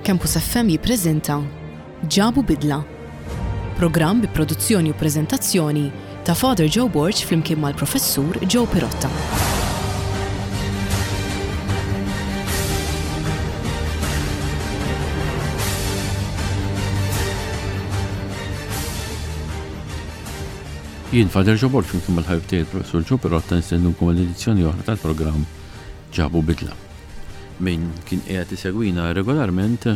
Campus FM jippreżenta Ġabu Bidla. Programm bi produzzjoni u preżentazzjoni ta' Father Joe Borch flimkien mal-Professur Joe Pirotta. Jien Father Joe Borch flimkien mal-ħabib Professur Joe Pirotta nistennunkom l-edizzjoni oħra tal-programm Ġabu Bidla. Min kien qiegħed isegwina regolarment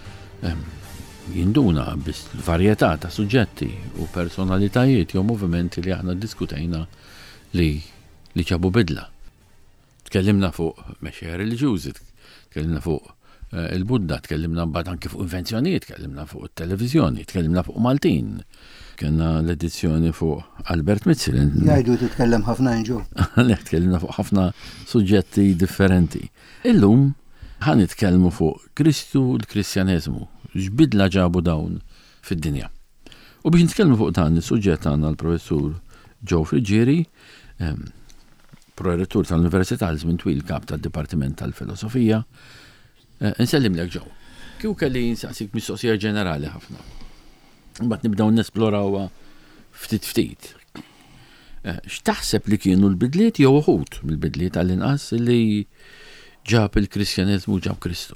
jinduna bis-varjetà ta' suġġetti u personalitajiet jew movimenti li aħna ddiskutejna li ġabu bidla. Tkellimna fuq mexxejja reliġjużi, tkellimna fuq il-Budda, tkellimna mbagħad anke fuq invenzjonijiet, tkellimna fuq it-televiżjoni, tkellimna fuq Maltin. Kenna l-edizzjoni fuq Albert Mizzi. Jgħidu titkellem ħafna inġu. Tkellimna fuq ħafna suġġetti differenti. Illum ħan nitkellmu fuq Kristu u l-Kristjaneżmu, x'bidla ġabu dawn fid-dinja. U biex nitkellmu fuq dan is-suġġett għandna l-Professur Joe Frigieri, prorettur tal-Università għal żmien twil kap tad-Dipartiment tal-Filosofija. Nsellimlek Joe. Kieku kelli nsaqsik mistoqsija ġenerali ħafna. Mbagħad nibdew nesplorawha ftit. X'taħseb li kienu l-bidliet jew uħud mill-bidliet għall-inqas li ġab il-Kristjaneżmu ġab Kristu?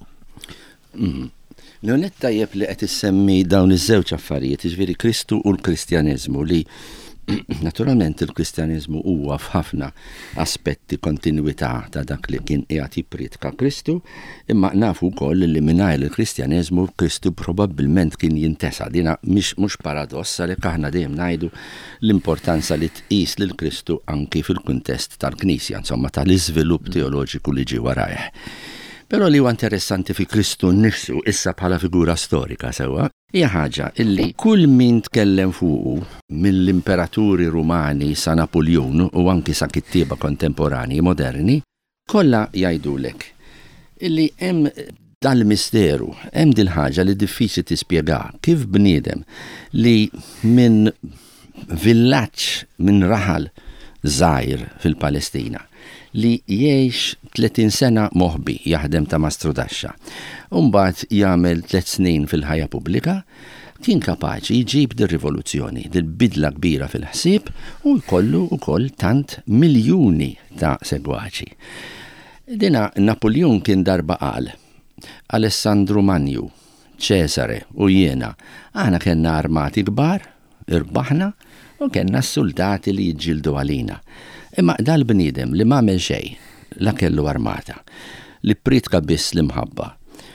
Leonet tajjeb li qed issemmi dawn iż-żewġ affarijiet, jiġifieri Kristu u l-Kristjaneżmu li naturalment il-Kristjaneżmu huwa f'ħafna aspetti kontinwità ta' dak li kien qiegħed jippritka Kristu, imma nafu wkoll li mingħajr il-Kristjaneżmu Kristu probabbilment kien jintesa'. Dina mhux paradoss għalhekk aħna dejjem ngħidu l-importanza li tqis lil Kristu anki fil-kuntest tal-Knisja, insomma tal-iżvilupp teoloġiku li ġie warajh. Però li huwa interessanti fi Kristu nnifsu issa bħala figura storika sewwa hija ħaġa illi kull min tkellem fuqu mill-imperaturi Rumani sa Napoleon u anki sa kittieba kontemporani moderni kollha jgħidulek illi hemm dal-misteru, hemm dil ħaġa li diffiċli tispjegha kif bniedem li minn villaġġ minn raħal żgħir fil-Palestina li jgħix 30 sena moħbi jaħdem ta' mastru daxxa. Mbagħad jagħmel 3 snin fil-ħajja pubblika, kien kapaċi jġib dir-rivoluzzjoni, dil-bidla kbira fil-ħsieb u jkollu wkoll tant miljuni ta' segwaċi. Dina Napoleon kien darba qal, Alessandru Manju, Cesare u jiena, aħna kellna armati kbar, irbaħna u kellna s-soldati li jġildu għalina. Imma dal-bniedem li m'għamel xejn, la kellu armata, li pritka biss l-imħabba.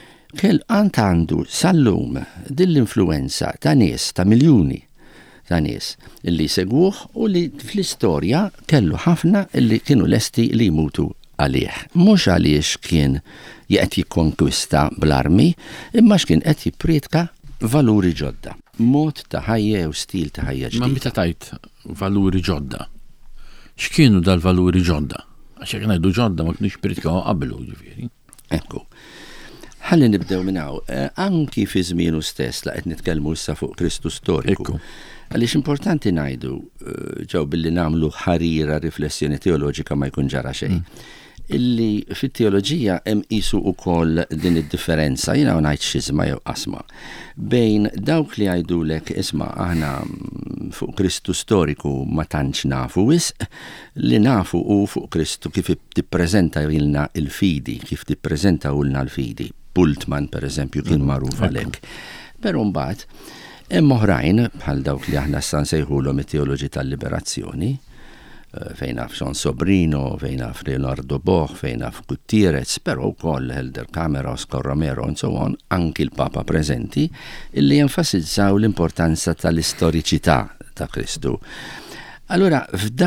Għandu sal-lum dill-influenza ta' nies, ta' miljuni ta' nies li segwuh u li fl-istorja kellu ħafna li kienu lesti li jmutu għalih. Mhux għaliex kien qed jikkonkwista bl-armi, imma x'kien qed jippritka valuri ġodda. Mod ta' ħajja u stil ta' ħajja ġdid. Ma meta tajt valuri ġodda? X'kienu dal-valuri ġodda? Għax jekk ngħidu ġodda ma kienux pritkaw qablu ġifieri. Ekku. Ħalli nibdew minn hawn. Anki fi żmienu stess la qed nitkellmu issa fuq Kristu storiku. Għaliex importanti ngħidu ġew billi nagħmlu ħarira riflessjoni teoloġika ma jkun ġara xejn. Illi fit-teoloġija hemm qisu wkoll din id-differenza, jiena ngħid x'isma' jew qasma, bejn dawk li jgħidulek isma' aħna fuq Kristu storiku ma tantx nafu wisq, li nafu hu fuq Kristu kif tippreżenta lilna l-fidi, kif tippreżentawlna l-fidi. Bultmann pereżempju kien magħruf għalhekk. Però mbagħad hemm oħrajn bħal dawk li aħna issa nsejħulhom it-teoloġi tal-liberazzjoni, fejn naf John Sobrino, fejn naf Leonardo Boch, fejn naf Gutierrez, però wkoll Helder Camera, Oscar Romero, and so on, anki l-Papa preżenti, illi jenfasizzaw l-importanza tal-istoriċità ta' Kristu. Allura,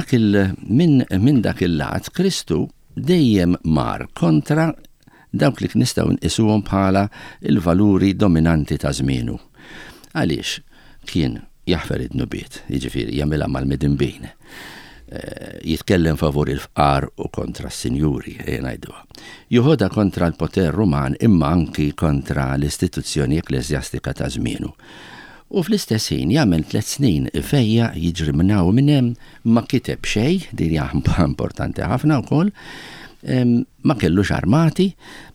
minn dak il-lat, Kristu dejjem mar kontra dawk li nistgħu nqisuhom bħala il-valuri dominanti ta' żmienu. Għaliex kien jaħfer id-nubiet, jiġifieri jagħmilha mal-midinbin. Jitkellem favur il-fqar u kontra s-sinjuri, ngħiduha. Juħodha kontra l-poter Ruman imma anki kontra l-istituzzjoni ekklesjastika ta' żmienu. U fl-istess ħin jagħmel 3 snin fejja jiġri minn hawn minn hemm ma kiteb xejn, din hija importanti ħafna wkoll, ma kellux armati,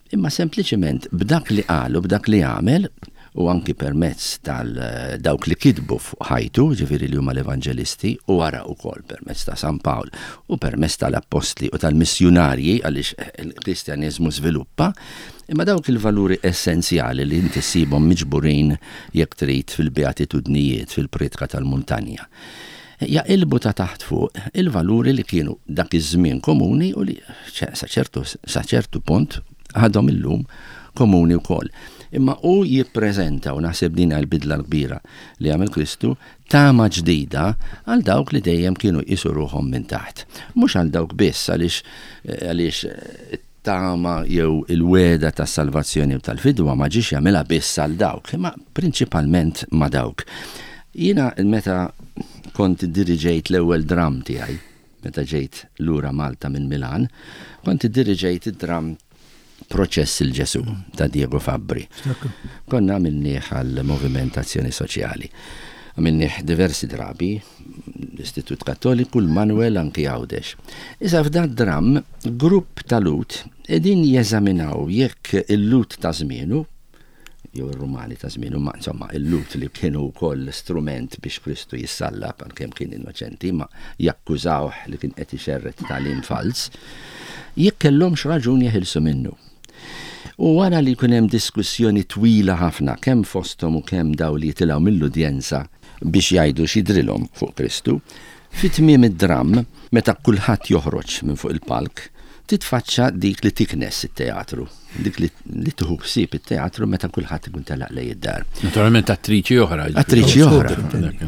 imma sempliċement b'dak li qalu, b'dak li għamel, u anki permezz tal-dawk li kidbu fuq ħajtu, ġifiri li huma l-evanġelisti, u wara wkoll permezz ta' San Pawl u permezz tal-apostli u tal-missjonarji għaliex il-Kristjanizmu żviluppa, imma dawk il-valuri essenzjali li inti ssibhom miġburin jekk trid fil-beatitudnijiet fil-pritka tal-muntanja. Jaqilbu ta' taħt fuq il-valuri li kienu dak iż-żmien komuni u li sa ċertu punt għadhom illum komuni wkoll. Imma u jippreżenta u naħseb din l-bidla l-kbira li għamel Kristu tama ġdida għal dawk li dejjem kienu qisu ruħhom minn taħt. Mhux għal dawk biss għaliex tama jew il-weda tas salvazzjoni u tal-fidwa ma ġiex jagħmilha biss għal dawk, imma prinċipalment ma dawk. Jiena meta kont diriġejt l-ewwel dram tiegħi, meta ġejt lura Malta minn Milan, kont diriġejt id-dram Proċess il-Ġesu ta' Diego Fabbri. Konna għamilnieh għal-Movimentazzjoni Soċjali. Għamilnieh diversi drabi, l-Istitut Kattoliku, l-Manuel anki Għawdex. Iżda f'dan dram, grupp ta' lut edin jeżaminaw jekk il-lut ta' żmienu, jew ir-Rumani ta' żmienu, ma insomma il-lut li kienu wkoll strument biex Kristu jissallab għalkemm kien innoċenti, ma jakkużawh li kien qed ixerret tagħlim fals, jekk kellhomx raġun jeħilsu minnu. U wara li jkun hemm diskussjoni twila ħafna kemm fosthom u kemm daw li jitilgħu mill-udjenza biex jgħidu x'jidrilhom fuq Kristu, fit-tmiem id-dram meta kulħadd joħroġ minn fuq il-palk, titfaċċa dik li tiknes it-teatru, dik li tuħu ħsieb it-teatru meta kulħadd ikun telaq lejn id-dar. Naturalment attriċi oħra. Attriċi oħra.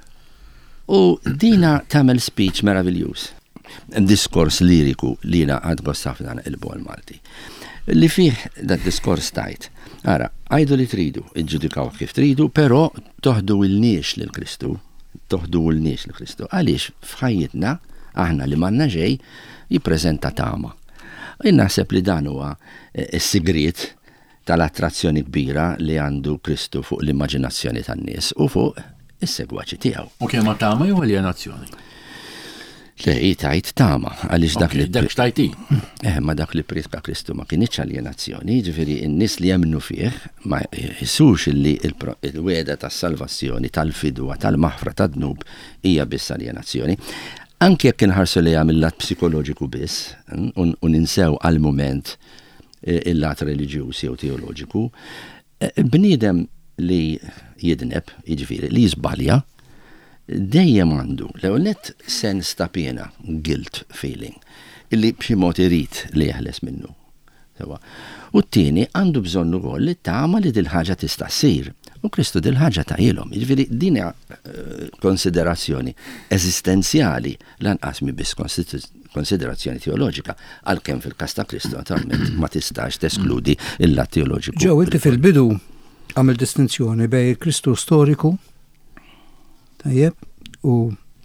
U dina tagħmel speech meravigliuż. Diskors liriku li jiena għad gost ħafna naqilbu għal-Malti. Li fih dat diskors tajt. Ara, għajdu li tridu, iġġudikaw kif tridu, pero toħdu il-niex l-Kristu. Għaliex fħajjitna, aħna li manna ġej, jippreżenta tama. Naħseb li dan huwa s-sigriet tal-attrazzjoni kbira li għandu Kristu fuq l-immaġinazzjoni tan-nies u fuq is-segwaċi tiegħu. U kemm tama jew alienazzjoni? Lej tajt tama, għaliex dak li xtajti. Ma dak li pritka Kristu ma kienx alienazzjoni, ġifieri n-nies li jemnu fih ma jissux li il-weda tas-salvazzjoni, tal-fidwa, tal-maħfra tad-dnub hija biss alienazzjoni. Anke jekk inħarsu li mill-lat psikoloġiku biss, u ninsew għal-mument il-lat reliġjuż jew teoloġiku, bniedem li jidneb, jiġifieri li jiżbalja, dejjem għandu l-ewwel sens ta' pena, guilt feeling, illi b'xi mod irid li jeħles minnu. U t-tieni għandu bżonn ukoll li tama li dil ħaġa tista' ssir. U Kristu dil ħaġa ta' ilhom. Jiġifieri din hija konsiderazzjoni eżistenzjali lanqas mi biss konsiderazzjoni teoloġika, għalkemm fil-każ ta' Kristu naturalment ma tistax teskludi il-lat teoloġiku. Ġew inti fil-bidu għamel distinzjoni bejn Kristu storiku tajjeb u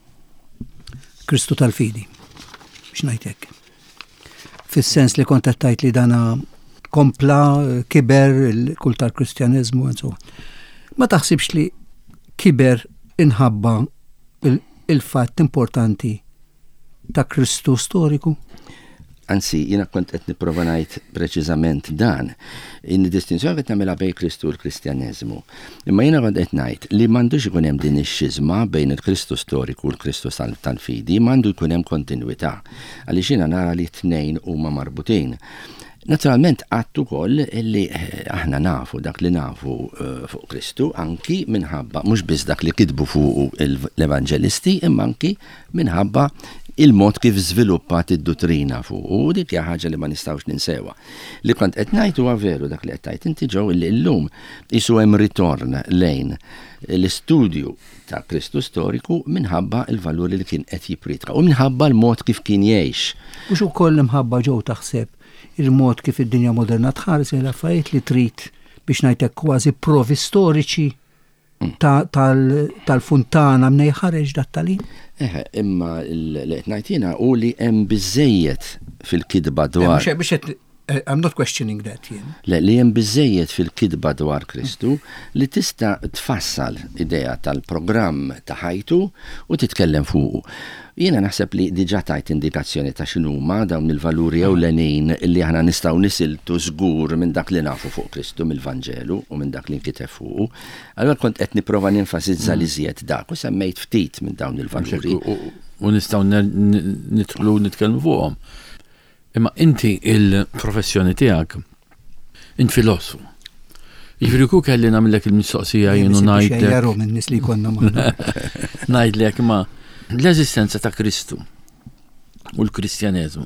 Kristu tal-fidi, biex ngħidlek. Fis-sens li kont tajt li dana kompla, kiber il-kult tal-Kristjanizmu and so. Ma taħsibx li kiber inħabba il-fatt importanti ta' Kristu storiku? Anzi, jiena kont qed nipprova ngħid preċiżament dan, in-distinzjoni qed nagħmilha bejn Kristu u l-Kristjaneżmu. Imma jiena kont qed ngħid li m'għandux ikun hemm din ix-xizma bejn il-Kristu storiku u l-Kristu tal-fidi, m'għandu jkun hemm kontinwità. Għaliex jiena nara li t-tnejn huma marbutin. Naturalment għattu koll illi aħna nafu dak li nafu fuq Kristu anki minħabba mhux biss dak li kitbu fuq l-Evanġelisti imma anki minħabba il-mod kif żviluppat id-dottrina fuq u dik hija ħaġa li ma nistgħux ninsewha. Li kont qed ngħid huwa veru dak li qed tgħid inti ġew illi llum isu hemm ritorn lejn l-istudju ta' Kristu storiku minħabba il-valuri li kien qed jipritka u minħabba l-mod kif kien jgħix. Mhux ukoll imħabba ġew taħseb il-mod kif id-dinja moderna tħares il-affarijiet li trid biex ngħidlek kważi provi storiċi tal-funtana mnej ħareġ dat-talim. Imma l-qed ngħid jiena u li hemm biżejjed fil-kidba dwar. I'm not questioning that, jien. Li hemm biżejjed fil-kidba dwar Kristu li tista' tfassal idea tal-programm ta' ħajtu u titkellem fuqu. Jiena naħseb li diġà tajt indikazzjoni ta' x'inhuma dawn il-valuri ewlenin li aħna nistgħu nisiltu żgur minn dak li nafu fuq Kristu mill-Vanġelu u minn dak li nkiteb fuqu. Allura kont qed nipprova nenfasizza li żjed dak u semmejt ftit minn dawn il-valuri. U nistgħu nidħlu nitkellmu fuqhom. Imma inti il-professjoni tiegħek int filosofu. Jiġifieri ku kelli nagħmellek il-mistoqsija jienu ngħidlek. Jaru minn nies li konna magħna. Ngħidlek ma l-eżistenza ta' Kristu u l-Kristjaneżmu.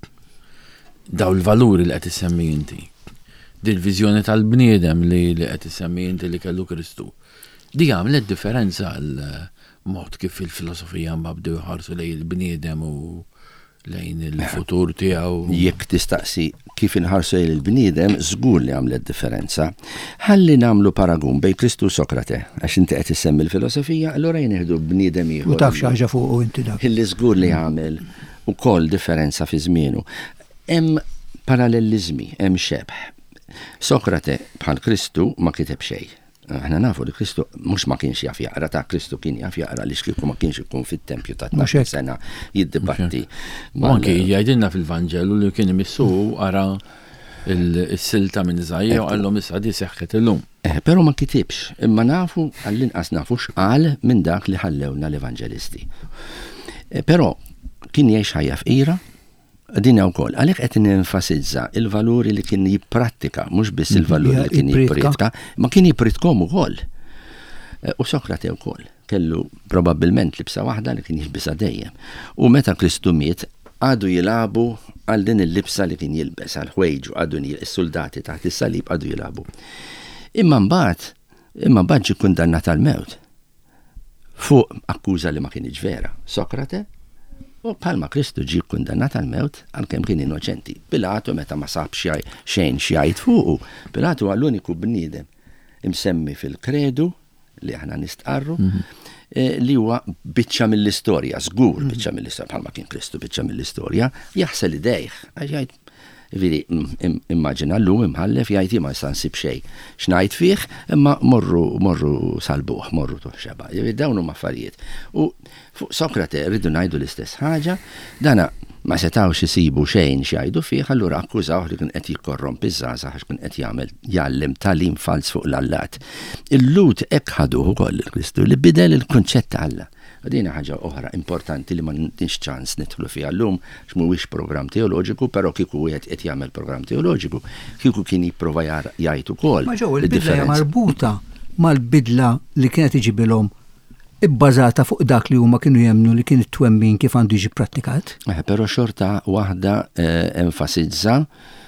Daw il-valuri li qed issemmi inti. Dil-viżjoni tal-bniedem li qed issemmi inti li kellu Kristu. Di għamlet differenza l-mod kif il-filosofija ma bdew jħarsu lejn il-bniedem u lejn il-futur tiegħu. Jekk tistaqsi kif inħarsu il-bniedem, żgur li għamlet differenza. Ħalli nagħmlu paragun bejn Kristu u Sokrate, għax inti qed issemmi l-filosofija, allura jnieħdu bniedem ieħor. U taf xi ħaġa fuq inti dak. Illi żgur li għamel ukoll differenza fi żmienu. Hemm parallelizmi, hemm xebħ. Sokrate bħal Kristu ma kiteb xejn. Aħna nafu li Kristu mhux ma kienx jaf jaqra, ta' Kristu kien jaf jaqra li xkieku ma kienx ikun fit-tempju ta' 12 sena jiddibatti. Anke jgħidilna fil-Vanġelu li kien imissu ara il-silta minn Iżajja u għallhom issa di seħħet illum. Però ma kitibx, imma nafu għall-inqas nafu x'qal minn dak li ħallewna l-Evanġelisti. Però kien jgħix ħajja f'qira, din wkoll għalhekk qed nenfasizza il-valuri li kien jipprattika, mhux biss il-valuri li kien jippritka, ma kien jippritkom ukoll. U Sokrate wkoll kellu probabbilment libsa waħda li kien jilbisha dejjem. U meta Kristu miet għadu jilabu għal din il-libsa li kien jilbes għal ħwejġu għadu is-soldati taħt is-salib għadu jilabu. Imma mbagħad ġie kundannat għall-mewt fuq akkuża li ma kienx vera. Sokrate u bħalma Kristu ġie kundannat għall-mewt għalkemm kien innoċenti. Pilatu meta ma sabx xejn xjajt fuqu, Pilatu għal uniku bniedem imsemmi fil-kredu li aħna nistqarru li huwa biċċa mill-istorja, żgur biċċa mill-istorja bħalma kien Kristu biċċa mill-istorja, jaħsel idejh għax jgħid veri immaġina llum imħallef jgħid ma jista' nsib xejn x'ngħid fih imma morru salbuh, morru toħxeba. Dawn huma affarijiet. U fuq Sokrate rridu ngħidu l-istess ħaġa, dana ma setgħux isibu xejn x'jgħidu fih, allura akkużawh li kien qed jikkorrompi żgħażagħ għax kien qed jgħallem tagħlim fals fuq l-Allat. Il-Lut hekk ħaduh ukoll il-Kristu li bidel il-kunċett ta' Alla. Dina ħaġa oħra importanti li ma ntinx ċans nidħlu fiha llum x'mhuwiex programm teoloġiku, però kieku wieħed qed jagħmel programm teoloġiku, kieku kien jipprova jgħid ukoll. Ma ġew il-bidla hija marbuta mal-bidla li kienet iġibilhom ibbażata fuq dak li huma kienu jemmnu li kien it-twemmin kif għandu jiġi prattikat. Però xorta waħda enfasizza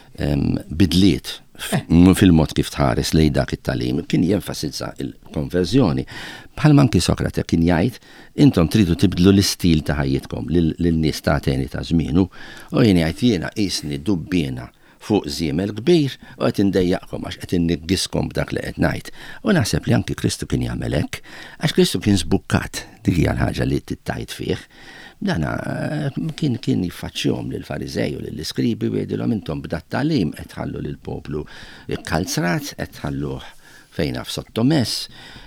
bidliet fil-mod kif tħares lejn dak it-talim, kien jenfasizza il-konverżjoni. Bħalma anki Sokrate kien jgħid intom tridu tibdlu l-istil ta' ħajjitkom lil-nies ta' Ateni ta' żmienu, u jien jgħid jiena qisni dubbiena fuq żiemel kbir u qed indejjaqkom għax qed inniggiskom b'dak li qed ngħid. U naħseb li anki Kristu kien jagħmel hekk, għax Kristu kien żbukkat dik hija l-ħaġa li tittajt fih. Dana kien jiffaċċjhom lil Farizej u lill-Iskribi u jgħidilhom intom b'dat tagħlim qed tħallu lil poplu ikkalzrat, qed tħalluh fejn f'sottomess,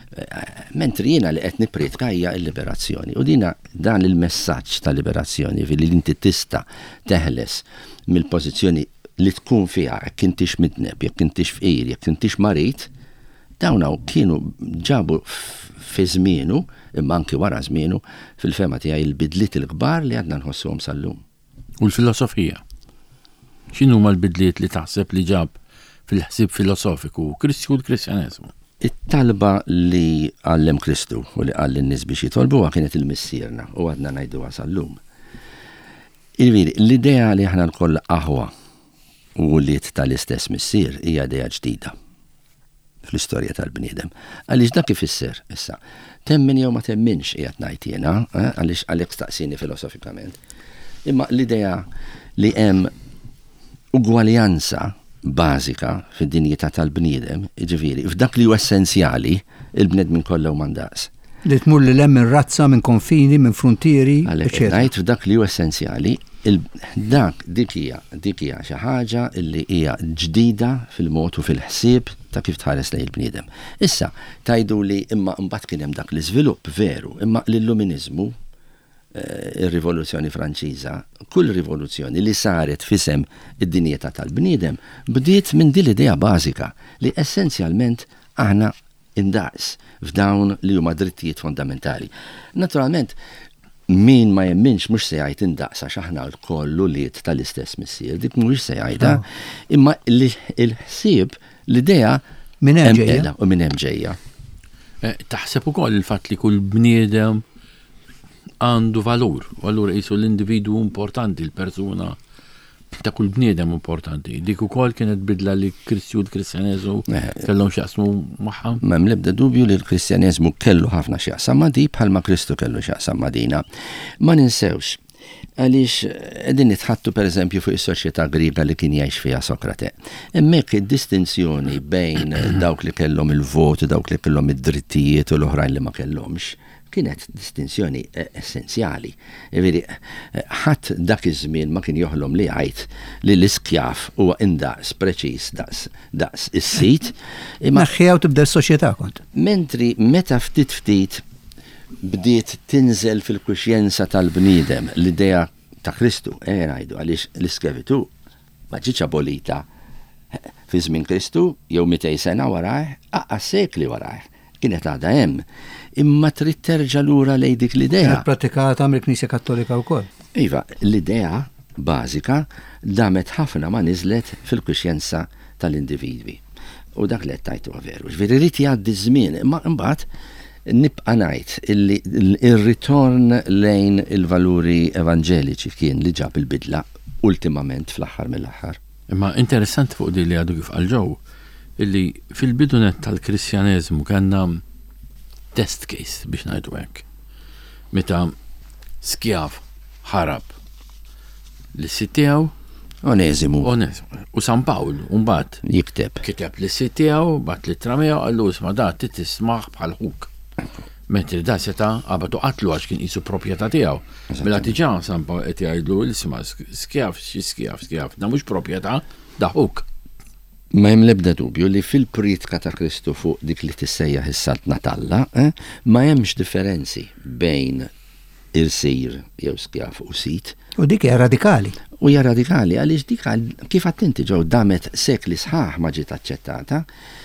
mentri jiena li qed nippretka hija l-liberazzjoni. U dan il-messaġġ ta' liberazzjoni li inti tista' teħles mill-pożizzjoni li tkun fiha jekk intix midneb, jekk intix fqir, jekk intix marit, dawn kienu ġabu fi żmienu, imma anki wara żmienu, fil-fema tiegħi il-bidliet il-kbar li għadna nħossuhom sal-lum. U l-filosofija? X'inhu huma l-bidliet li taħseb li ġab fil-ħsieb filosofiku Kristu u l-Kristjaneżmu? It-talba li għallem Kristu u li għall in-nies biex jitolbuha kienet il-missierna u għadna ngħiduha sal-lum. L-idea li aħna nkoll aħwa u li tal-istess missier hija idea ġdida fl-istorja tal-bniedem. Għaliex dak ifisser issa. Temmen jew ma temminx qiegħed ngħid jiena, għaliex għalhekk staqsini filosofikament. Imma l-idea li hemm ugwaljanza bażika fid-dinjità tal-bniedem, jiġifieri f'dak li hu essenzjali il-bnedmin kollha huma ndaqs. Li tmur li lem minn razza, minn konfini, minn frontieri, Għalhekk ngħid f'dak li hu essenzjali, dik hija xi ħaġa li hija ġdida fil-mod u fil-ħsieb ta' kif tħares lejn il-bniedem. Issa tajdu li imma mbagħad kien hemm dak l-iżvilupp veru, imma l-Illuminizmu, ir-Rivoluzzjoni Franċiża, kull rivoluzzjoni li saret fisem id-dinjità tal-bniedem bdiet minn din l-idea bażika li essenzjalment aħna indaqs f'dawn li huma drittijiet fondamentali. Naturalment, min ma jemminx mux se jgħid indaqsa xaħna l-kollu liet tal-istess missier, dik mux se jgħidha, imma il-ħsieb l-idea Minn hemm ġejja. U minn hemm ġejja. Taħseb ukoll il-fatt li kull bniedem għandu valur, u allura qisu l-individu importanti, l-persuna ta' kull bniedem importanti. Dik ukoll kienet bidla li Kristjaneżmu kellhom x'jaqsmu magħha. M'hemm l-ebda dubju li l-Kristjaneżmu kellu ħafna x'jaqsam ma' di bħalma Kristu kellu x'jaqsam ma' dina. Ma ninsewx, għaliex qegħdin nitħattu pereżempju fuq is-soċjetà Griega li kien jgħix fiha Sokrate. Hemmhekk id-distinzjoni bejn dawk li kellhom il-vot u dawk li kellhom id-drittijiet u l-oħrajn li ma kellhomx kienet distinzjoni essenzjali. Ħadd dak iż-żmien ma kien joħlom li jgħid li l-iskjaf huwa indaqs preċiż daqs is-sit. Naħħijaw tibda s-soċjetà kont. Mentri meta ftit bdiet tinżel fil-kuxjenza tal-bniedem l-idea ta' Kristu, ngħidu għaliex l-iskjavitu ma ġietx abolita fi żmien Kristu jew 200 sena warah, sekli warah. Kienet għadha hemm, imma trid terġa' lura lejn dik l-idea. Kienet pratikata mill-Knisja Kattolika wkoll. Iva, l-idea bażika damet ħafna ma niżlet fil-kuxjenza tal-individwi. U dak li qed tajtu veru. Ġifieri rid jgħaddi żmien, imma mbagħad nibqa' ngħid illi ir-ritorn lejn il-valuri evanġeliċi kien li ġab il-bidla ultimament fl-aħħar mill-aħħar. Imma interessanti fuq din li għadu kif qal ġew illi fil-bidunet tal-Kristjaneżmu kellna test case biex ngħidu hekk. Meta skjav ħarab l-sit tiegħu Oneżimu u San Pawl mbagħad kiteb l-sit tiegħu bat li tramew għallu isma' da tismaħ bħal ħuk. Mentri da seta' qabatu qatlu għax kien qisu proprjetà tiegħu. Mela tiġà San Pawl qed jgħidlu l-isma' skjav da mhux proprjetà da ħuk. Ma hemm l-ebda dubju li fil-pritka ta' Kristu fuq dik li tissejjaħ is-Salt Natalla, ma hemmx differenzi bejn irsir jew skjaf u sit. U dik hija radikali. U hija radikali għaliex dik kif attenti ġew damet sekli sħaħ ma ġiet aċċettata.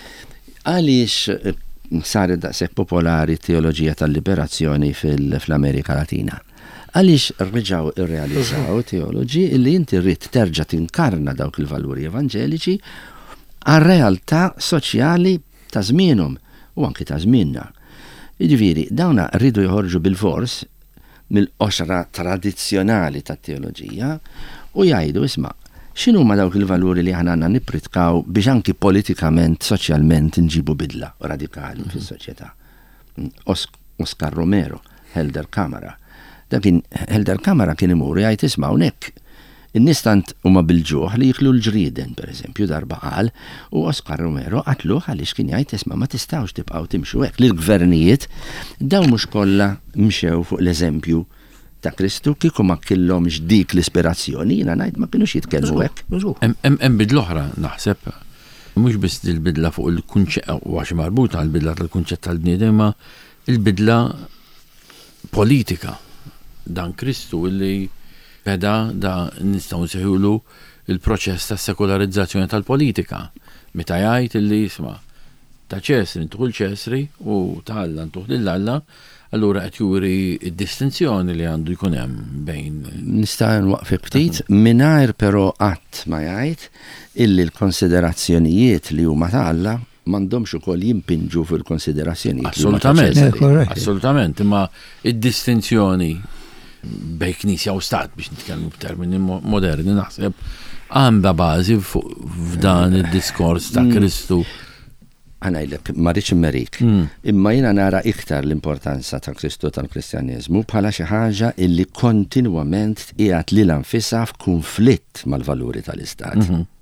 Għaliex saret daqshekk popolari teoloġija tal-liberazzjoni fl-Amerika Latina. Għaliex rġgħu irrealizzaw teoloġi li inti rrid terġa' tinkarna dawk il-valuri evanġeliċi għal-realtà soċjali ta' żmienhom u anki ta' żmienna. Jiġifieri dawna rridu joħorġu bil-fors mill-qoxra tradizzjonali tat-teoloġija u jgħidu isma' x'inhuma dawk il-valuri li aħna għandna nippritkaw biex anki politikament, soċjalment nġibu bidla radikali fis-soċjetà. Oscar Romero, Helder Camara. Helder Camara kien imur jgħid isma' hawnhekk in-nistant huma bil-ġuħ li jiklu l-ġrieden, pereżempju, darba qal, u Oscar Romero qatluh għaliex kien jgħid isma' ma tistgħux tibqgħu timxu hekk. Lill-gvernijiet dawn mhux kollha mxew fuq l-eżempju ta' Kristu kieku ma kellhomx dik l-ispirazzjoni, jiena ngħid ma kinux jitkellmu hekk. Hemm bidla oħra naħseb mhux biss il-bidla fuq il-kunċett u għax marbuta għall-bidla tal-kunċett tal-bniedem ma il-bidla politika. Dan Kristu illi beda da nistgħu nsejħulu il-proċess ta' sekolarizzazzjoni tal-politika. Meta jgħid illi isma' ta' Ċesri ntuħu ċesri u ta' Alla ntuħu lill-Alla, allura qed juri d-distinzjoni li għandu jkun hemm bejn. Nista' nwaqfi ftit mingħajr però qatt ma jgħid illi l-konsiderazzjonijiet li huma ta' Alla m'għandhomx ukoll jimpinġu fil-konsiderazzjonijiet. Assolutament, imma id-distinzjoni bej Knisja u Stat biex nitkellmu b'termini moderni naħseb għandha bażi f'dan id-diskors ta' Kristu. Għanajlek, marriċ immerik, imma jina nara iktar l-importanza ta' Kristu tal-Kristjaneżmu bħala xi ħaġa illi kontinwament qiegħed lilha nfisha f'kunflitt mal-valuri tal-Istat.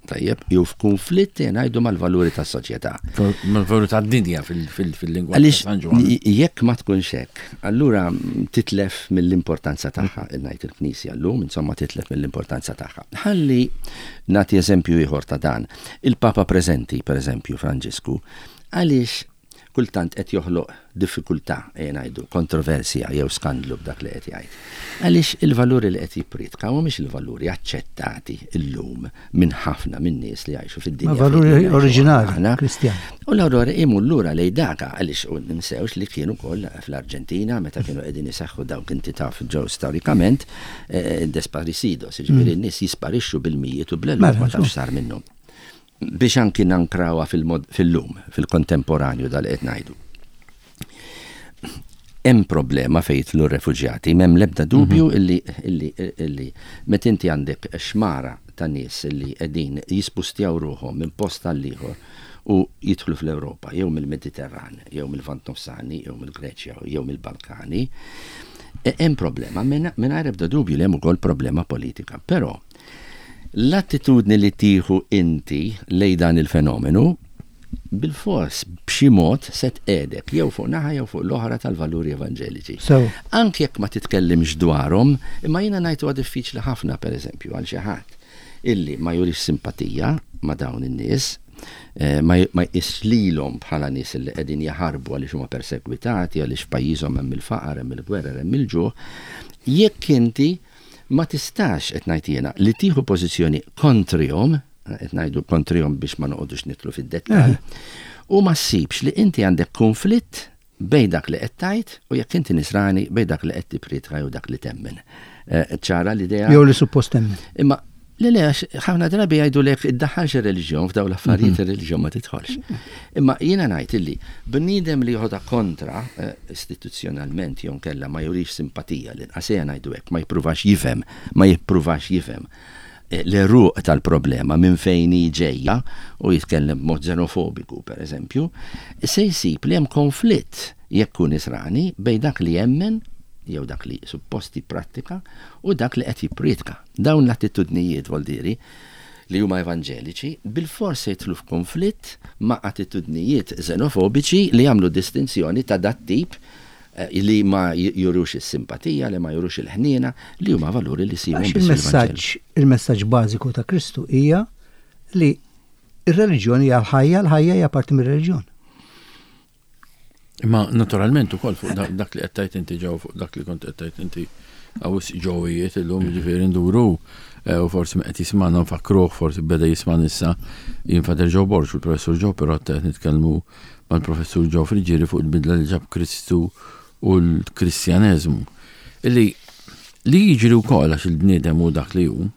Tajjeb, jew f'konflitt ngħidu mal-valuri tas-soċjetà. Mal-valuri tad-dinja fil-lingwa. Għaliex jekk ma tkunx hekk, allura titlef mill-importanza tagħha ngħid il-Knisja llum, insomma titlef mill-importanza tagħha. Ħalli nagħti eżempju ieħor ta' dan. Il-Papa preżenti, pereżempju, Franġisku, għaliex kultant qed joħloq diffikultà ngħidu kontroversja jew skandlu b'dak li qed jgħid. Għaliex il-valuri li qed jippritkaw mhumiex il-valuri aċċettati llum minn ħafna minn nies li jgħixu fid-dinja. Ma valuri oriġinali Kristjani. U l-allura imu lura lejn daka għaliex u ninsewx li kienu wkoll fl-Arġentina meta kienu qegħdin isaħħu dawk inti taf ġew storikament desparecidos, jiġifieri n-nies jisparixxu bil-mijiet u bl-eluf ma tafx sar minnhom. Biex anki nankrawa fil-lum, fil-kontemporanju dal-qed ngħidu. Hemm problema fejn jitlu r-refuġjati, m'hemm l-ebda dubju illi meta inti għandek xmara ta' nies illi qegħdin jispustjaw ruħhom minn post għal ieħor u jidħlu fl-Ewropa, jew mill-Mediterran, jew mill-Vant Nofsani, jew mill-Greċja, jew mill-Balkani, hemm problema, mingħajr ebda dubju li hemm ukoll problema politika, però l-attitudni li tieħu inti lejn dan il-fenomenu bil-fors b'xi mod se tqiegħdek jew fuq naħa jew fuq l-oħra tal-valuri evanġeliċi. Anke jekk ma titkellimx dwarhom, imma jiena ngħidha diffiċli ħafna pereżempju għal xi ħadd illi ma jurix simpatija ma' dawn in-nies, ma jqis lilhom bħala nies li qegħdin jaħarbu għaliex huma persegwitati, għaliex pajjiżhom hemm il-faqar, hemm il-gwerer, hemm il-ġuħ, jekk inti ma tistax qed ngħid jiena li tieħu pożizzjoni kontrihom, qed ngħidu kontrihom biex ma noqogħdux nitlu fid-dettall, u ma ssibx li inti għandek konflitt bejn dak li qed tgħid u jekk inti nisrani bejn dak li qed tippritka jew dak li temmen. ċara l-idea. Jew li suppost temmen. Imma ħafna drabi jgħidu lek id-daħħalx ir-reliġjon f'daw l-affarijiet ir-reliġjon ma titħolx. Imma jiena ngħid illi bniedem li jħodha kontra istituzzjonalment jew kella ma jurix simpatija li nqasejja ngħidu hekk ma jippruvax jifhem l-eruq tal-problema minn fejn ġejja u jitkellem b'mod xenofobiku pereżempju, se jsib li hemm konflitt jekk kun Nisrani bejn dak li jemmen jew dak li supposti prattika u dak li qed jippritka. Dawn l-attitudnijiet voldiri li huma evanġeliċi bil-fors jidħlu f'konflitt ma' attitudnijiet xenofobiċi li jagħmlu distinzjoni ta' dat tip li ma jurux is-simpatija, li ma jurux il-ħniena, li huma valuri li sibu il-messaġġ bażiku ta' Kristu hija li ir-reliġjoni hija l-ħajja hija parti mir-reliġjon. Imma naturalment ukoll fuq dak li qed tgħid inti ġew fuq dak li kont qed tgħid inti għawis ġowijiet illum jiġifieri nduru u forsi qed jisma'na nfakruh forsi beda jisma' issa jien Fader Joe Borch u l-Professur Joe Pirotta qed nitkellmu mal-Professur Joe Friġieri fuq il-bidla li ġab Kristu u l-Kristjaneżmu. Li jiġri wkoll għax il-bniedem u dak li hu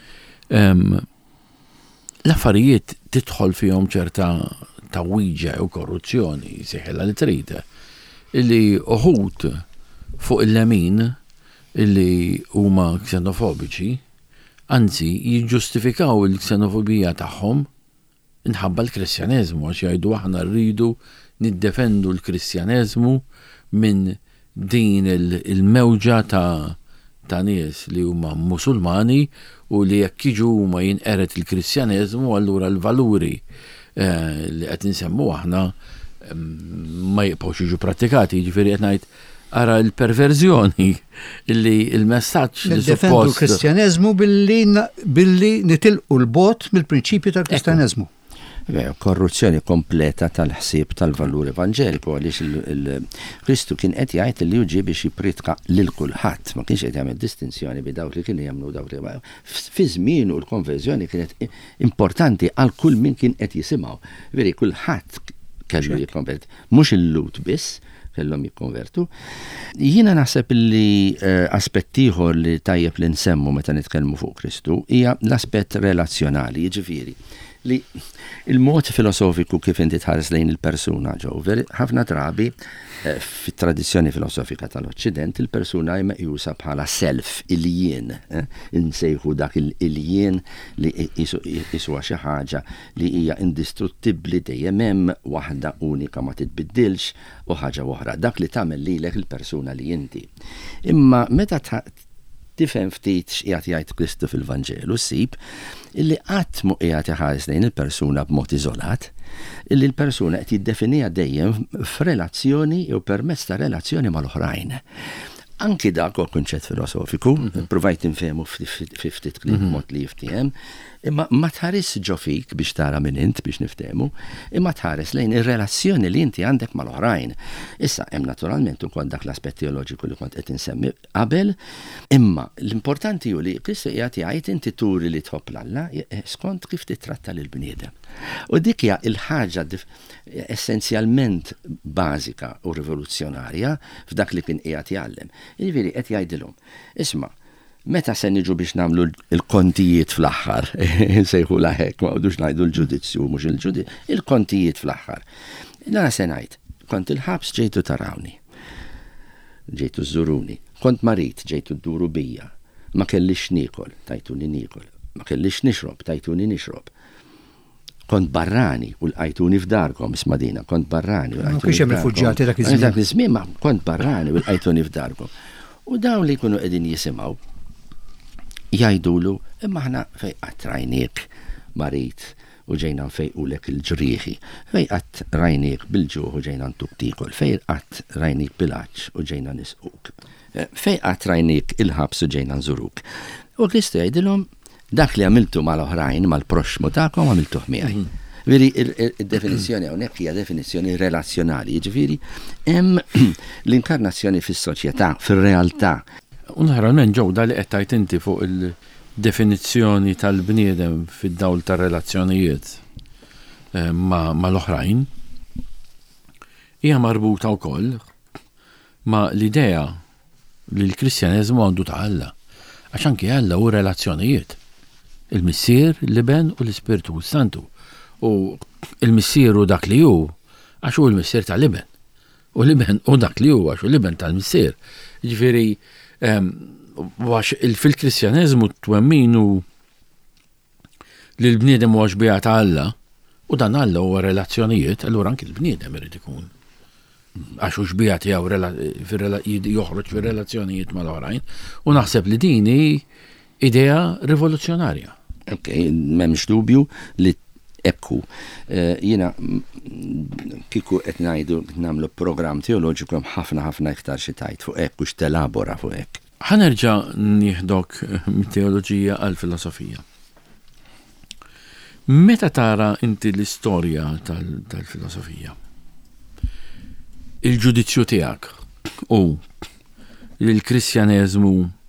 l-affarijiet tidħol fihom ċerta tawwiġa u korruzzjoni seħela li trida illi uħud fuq il-lemin illi huma ksenofobiċi anzi jiġġustifikaw il-ksenofobija tagħhom inħabba l-Kristjaneżmu għax jgħidu aħna rridu niddefendu l-Kristjaneżmu minn din il-mewġa ta' nies li huma Musulmani u li jekk jiġu huma jinqeret il-Kristjaneżmu allura l-valuri li qed insemmu aħna ma jibqgħux jiġu prattikati, jiġifieri qed ngħid ara l-perverżjoni illi l-messaġġ li suppost l-Kristjaneżmu billi nitilqu l-bot mill-prinċipju tal-Kristjaneżmu. Korruzzjoni kompleta tal-ħsieb tal-valur evanġeliku għaliex il-Kristu kien qed jgħid li jiġi biex jippritka lil kulħadd, ma kienx qed jagħmel distinzjoni bejn dawk li kienu jagħmlu dawk li fi żmien u l-konverżjoni kienet importanti għal kull min kien qed jisimgħu. Veri kulħadd kellu jikkonvert, mhux il-lut biss kellhom jikkonvertu. Jiena naħseb li aspett ieħor li tajjeb li nsemmu meta nitkellmu fuq Kristu hija l-aspett relazzjonali, jiġifieri li il-mod filosofiku kif inti tħares lejn il-persuna ġew ħafna drabi fit-tradizzjoni filosofika tal-Occident il-persuna hija meqjusa bħala self il-jien, insejħu dak il-jien li jiswa xi ħaġa li hija indistruttibbli dejjem hemm waħda unika ma titbiddilx u ħaġa oħra dak li tagħmel lilek il-persuna li inti. Imma meta tifhem ftit x'qiegħed jgħid Kristu fil-Vanġelu ssib illi qatt mu qiegħed iħares lejn il-persuna b'mod iżolat, illi l-persuna qed jiddefinija dejjem f'relazzjoni jew permezz ta' relazzjoni mal-oħrajn. Anki dak huwa kunċett filosofiku, provajt infehmu ftit kliem mod li jiftiem, imma ma tħares ġo fik biex tara minn int biex niftehmu, imma tħares lejn ir-relazzjoni li inti għandek mal-oħrajn. Issa hemm naturalment ukoll dak l-aspett teoloġiku li kont qed insemmi qabel, imma l-importanti hu li Kristu qiegħed jgħid inti turi li tħobb l-Alla skont kif titratta lil bniedem. U dik hija l-ħaġa essenzjalment bażika u rivoluzzjonarja f'dak li kien qiegħed jgħallem. Jiġifieri qed jgħidilhom, isma' meta se niġu biex nagħmlu l-kontijiet fl-aħħar, nsejħu hekk ma għodux ngħidu l-ġudizzju mhux il-kontijiet fl-aħħar. Nara se ngħid, kont il-ħabs ġejtu tarawni, ġejtu żuruni, kont marit ġejtu dduru bija, ma kellix niekol, tajtuni niekol, ma kellix nixrob, tajtuni nixrob. Kont barrani u l-qajtuni f'darkom, isma' dina, kont barrani u l-qajtuni f'darkom. Kiex hemm rifuġġjati dak iż-żmien. Dak iż-żmien ma kont barrani u l-qajtuni f'darkom. U dawn li jkunu qegħdin jisimgħu jgħidulu imma aħna fejn qatt rajniek marit u ġejna nfejqulek il-ġrieħi, fejn qatt rajniek bil-ġuħ u ġejna ntuk tikol, fejn qatt rajniek bil-għaġġ u ġejna nisquk, fejn qatt rajniek il-ħabs u ġejna nżuruk. U Kristu jgħidilhom dak li għamiltu mal-oħrajn, mal-proxmu tagħkom għamiltuh miegħi. Veri, il-definizjoni hawnhekk hija definizzjoni relazzjonali, jiġifieri hemm l-inkarnazzjoni fis-soċjetà, fir-realtà. U naħralment ġewda li qed tgħid inti fuq il-definizzjoni tal-bniedem fid-dawl tar-relazzjonijiet mal-oħrajn hija marbuta wkoll ma' l-idea li l-Kristjaneżmu għandu ta' Alla. Għax anke Alla hu relazzjonijiet. Il-Missier, l-Iben u l-Ispiritu Santu. U il-Missier u dak li hu għax hu l-Missier tal-Iben. U l-Iben u dak li hu għax hu l-Iben tal-Missier. Ġifieri għax fil-Kristjaneżmu twemminu li l-bniedem huwa xbija ta' Alla u dan Alla huwa relazzjonijiet, allura anke l-bniedem irid ikun. Għax ux bijat jaw joħroġ fi relazzjonijiet mal-oħrajn u naħseb li dini idea rivoluzzjonarja. Ok, memx dubju li ekku. Jina kiku qed ngħidu nagħmlu programm teoloġiku ħafna iktar xi tajt fuq hekk u x'telabora fuq hekk. Ħanerġa' nieħdok mit-teoloġija għall-filosofija. Meta tara inti l-istorja tal-filosofija? Il-ġudizzju tiegħek u l-Kristjaneżmu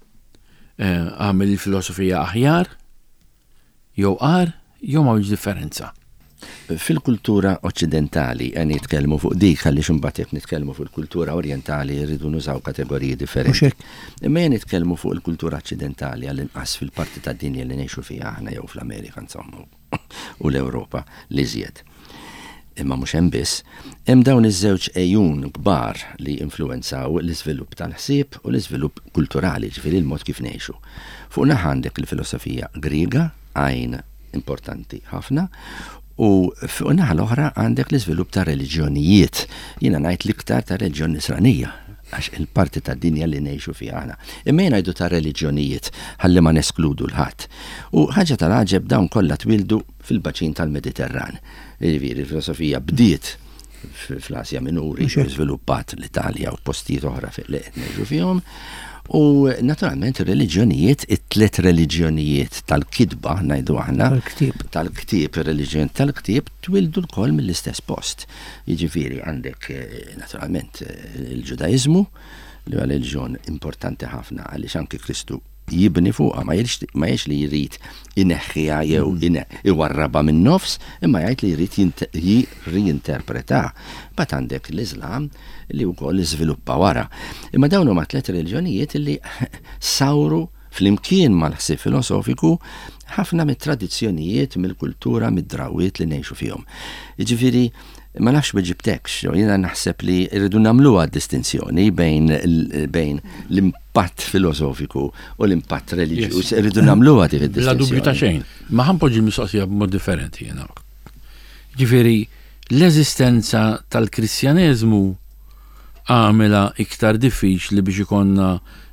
għamel il-filosofija aħjar jew qar jew m'hawnx differenza. Fil-kultura occidentali għan nitkellmu fuq dik għaliex imbagħad jekk nitkellmu fuq il-kultura orjentali rridu nużaw kategoriji differenti. Imma jien nitkellmu fuq il-kultura occidentali għall-inqas fil-parti tad-dinja li ngħixu fiha aħna jew fl-Amerika insomma u l-Ewropa li żjed. Imma mhux hemm biss, hemm dawn iż-żewġ ejjun kbar li influwenzaw l-iżvilupp tal-ħsieb u l-iżvilupp kulturali, ġifieri l-mod kif ngħixu. Fuq naħa għandek il-filosofija Griega, għajn importanti ħafna, u fuq naħa l-oħra għandek l-iżvilupp ta' reliġjonijiet. Jiena ngħid l-iktar ta' reliġjon Nisranija, għax il-parti ta' dinja li ngħixu fiha aħna. Imma jien ngħidu ta' reliġjonijiet ħalli ma neskludu l-ħadd. U ħaġa tal-għaġeb dawn kollha twildu fil-baċin tal-Mediterran. Il-filosofija bdiet fl-Asja Minuri, żviluppat l-Italja u postijiet oħra li qed ngħixu fihom. U naturalment ir-reliġjonijiet, it-tliet reliġjonijiet tal-kidba ngħidu aħna, tal-ktieb, ir-reliġjon tal-ktieb twildu l-koll mill-istess post. Jiġifieri għandek naturalment il-Ġudaizmu li huwa reliġjon importanti ħafna għaliex anke Kristu jibni fuqha ma jgħidx li jrid ineħħiha jew iwarraba min nofs, imma jgħid li jrid jirrinterpreta. Bat għandek l-Iżlam li wkoll iżviluppa wara. Imma dawn huma tliet reliġjonijiet li sawru flimkien mal-ħsieb filosofiku ħafna mit-tradizzjonijiet, mill-kultura, mid-drawiet li ngħixu fihom. Jiġifieri ma nafx biġibtekx, jiena naħseb li rridu nagħmluha distinzjoni bejn l-impatt filosofiku u l-impatt reliġjuż, irridu nagħmluha dik id-distinzjoni. La dubju ta' xejn, ma ħanpoġġi l-mistoqsija b'mod differenti jiena. Ġifieri l-eżistenza tal-Kristjaneżmu għamela iktar diffiċli biex ikonna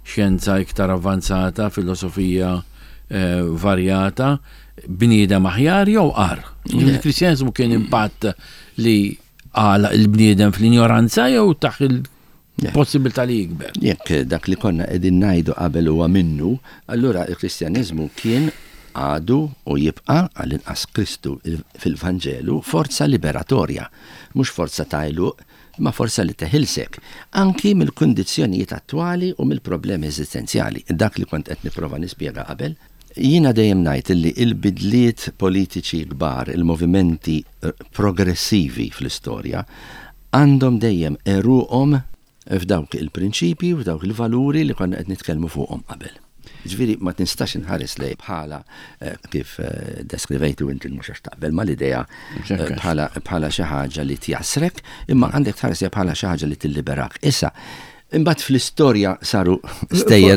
xjenza iktar avanzata, filosofija varjata, bniedem aħjar jew qar. Il-Kristjaneżmu kien impatt li għala il-bniedem fl-ignoranza jew taħt il-possibilità li jikber. Jekk dak li konna qegħdin ngħidu qabel huwa minnu, allura il-Kristjaneżmu kien għadu u jibqa' għall-inqas Kristu fil-Vanġelu forza liberatorja, mhux forza ta' għeluq, ma forza li teħilsek, anki mill-kundizzjonijiet attwali u mill-problemi eżistenzjali. Dak li kont qed nipprova nispjega qabel, jiena dejjem ngħid li il-bidliet politiċi kbar, il-movimenti progressivi fl-istorja, għandhom dejjem eruqhom f'dawk il-prinċipji u f'dawk il-valuri li konna qed nitkellmu fuqhom qabel. Ġviri, ma tinstax inħares lej bħala kif deskrivejtu inti mhux għax taqbel ma l-idea bħala xi ħaġa li tjasrek, imma għandek tħares bħala xi ħaġa li tilliberak. Issa, imbagħad fl-istorja saru stejjer.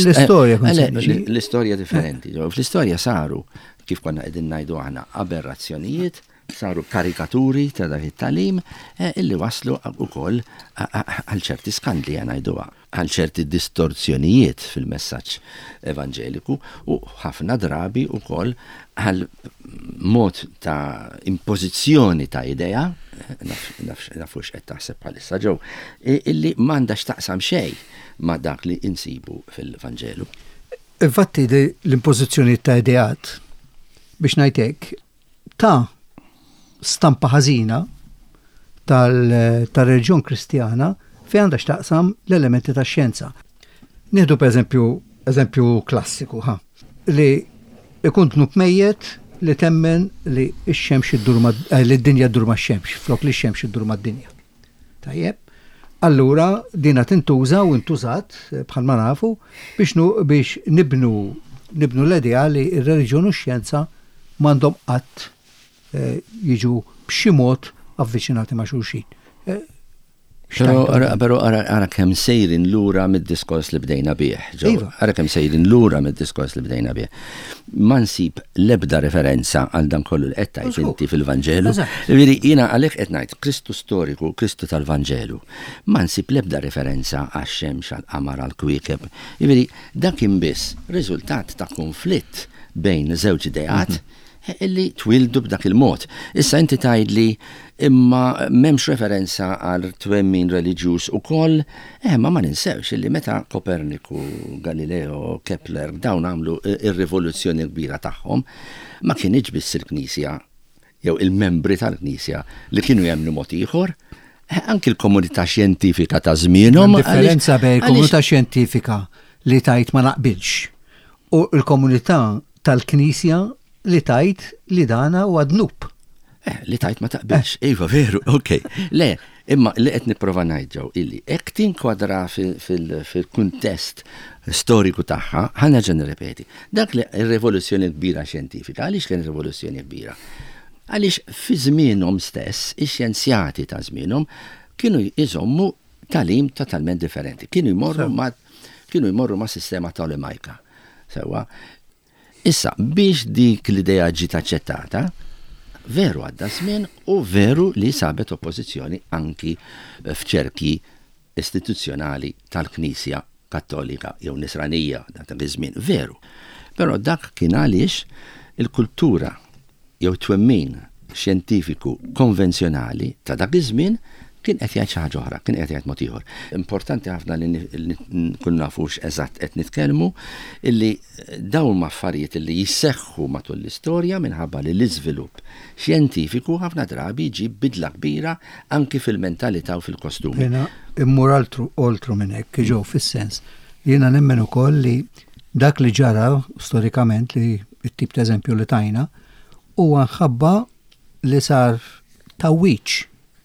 L-istorja differenti. Fl-istorja saru kif konna qegħdin ngħidu aħna aberrazzjonijiet, saru karikaturi ta' dak it-talim illi waslu ukoll għal ċerti skandli ngħiduha, għal ċerti distorzjonijiet fil-messaġġ evanġeliku u ħafna drabi ukoll għal mod ta' impożizzjoni ta' idea, nafux qed taħseb bħalissa ġew, illi m'għandax taqsam xejn ma' dak li insibu fil-Vanġelu. Infatti l-impożizzjoni ta' ideat biex ngħidlek ta' stampa ħażina tal-reġjun Kristjana fejn għandha x'taqsam l-elementi tax-xjenza. Nieħdu eżempju klassiku li ikun tnub mejjed li temmen li x-xemx iddur li d-dinja ddur max-xemx, flok li x-xemx iddur mad-dinja. Tajjeb, allura dina tintuża u ntużat bħal ma nafu biex nibnu l-idea li r-reliġjon u x-xjenza m'għandhom qatt jiġu b'xi mod avviċinati ma' xulxin. Però ara kemm sejrin lura mid-diskors li bdejna bih. Ara kemm sejrin lura mid-diskors li bdejna bih. Ma nsib l-ebda referenza għal dan kollu li qed tgħid inti fil-Vanġelu. Jiġifieri jiena għalhekk qed ngħid Kristu storiku, Kristu tal-Vanġelu. Ma nsib l-ebda referenza għax-xemx, għall-qamar, għall-kwiekeb. Jiġifieri dak kien biss riżultat ta' konflitt bejn żewġ ideat illi twildu b'dak il-mod. Issa inti tgħidli imma m'hemmx referenza għal twemmin reliġjuż ukoll, ma ninsewx illi meta Koperniku, Galileo, Kepler dawn għamlu ir-rivoluzzjoni kbira tagħhom, ma kienx biss il-Knisja jew il-membri tal-Knisja li kienu jemmnu mod ieħor, anki l-komunità xjentifika ta' żmienhom. Differenza bejn il-komunità xjentifika li tajt ma naqbilx u l-komunità tal-Knisja li tajt li dana u għadnub. Li tajt ma taqbilx, iva veru, ok. Le, imma li qed nipprova ngħid ġew illi hekk tinkwadra fil-kuntest storiku tagħha, ħanerġa' nirrepeti. Dak li r-rivoluzzjoni kbira xjentifika, għaliex kien rivoluzzjoni kbira? Għaliex fi żmienhom stess, ix-xjenzjati ta' żmienhom kienu jżommu talim totalment differenti. Kienu jmorru ma' sistema tolemajka. Sewwa. Issa, biex dik l-idea ġiet aċċettata, veru għadda żmien u veru li sabet oppożizzjoni anki f'ċerki istituzzjonali tal-Knisja Kattolika jew Nisranija dak iż-żmien, veru. Però dak kien għaliex il-kultura jew twemmin xjentifiku konvenzjonali ta' dak iż-żmien kien qed jgħid xi ħaġa oħra, kien qed jgħid mod ieħor. Importanti ħafna li nkun nafux eżatt qed nitkellmu illi dawn affarijiet illi jisseħħu matul l-istorja minħabba li l-iżvilupp xjentifiku ħafna drabi jġib bidla kbira anki fil-mentalità u fil-kostumi. Jiena immur oltru minn hekk ġew fis-sens. Jiena nemmen ukoll li dak li ġara storikament li t-tip ta' eżempju li tajna huwa nħabba li sar tawwiċ